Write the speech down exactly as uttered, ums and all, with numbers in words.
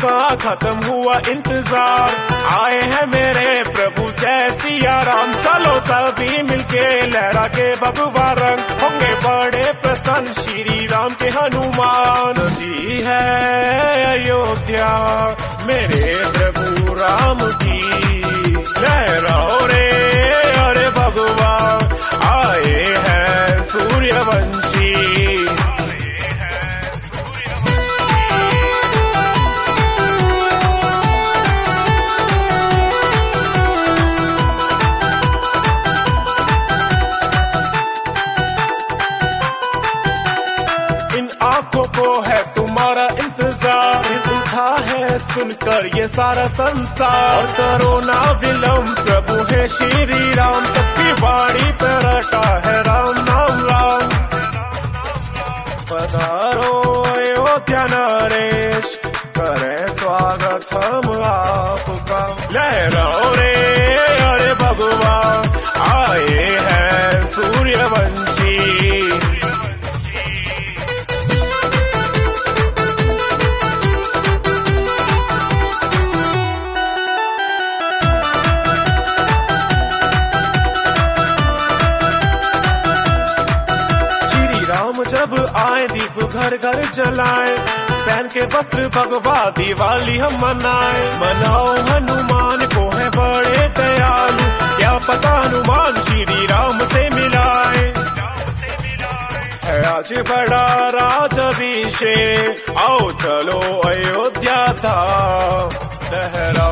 का खत्म हुआ इंतजार, आए हैं मेरे प्रभु जय सिया राम। चलो सभी मिलके लहरा के भगवा रंग, होंगे बड़े प्रसन्न श्री राम के हनुमान जी। है अयोध्या मेरे प्रभु राम की, लहराओ रे अरे भगवा, आए हैं सूर्यवंशी। इन आंखों को है तुम्हारा इंतजार, उठा है सुनकर ये सारा संसार। और करो ना विलम्ब प्रभु है श्री राम, सबकी वाणी पे रटा है राम नाम राम। पधारो अयोध्या नरेश, करें स्वागत हम आपका। लहराओ रे अरे भगवा, आए हैं सूर्यवंशी। जब आए दीप घर घर जलाए, पहन के वस्त्र भगवा दिवाली हम मनाए। मनाओ हनुमान को है बड़े दयालु, क्या पता हनुमान श्री राम से मिलाए। है आज बड़ा राज अभिषेक, आओ चलो अयोध्या धाम, लहरा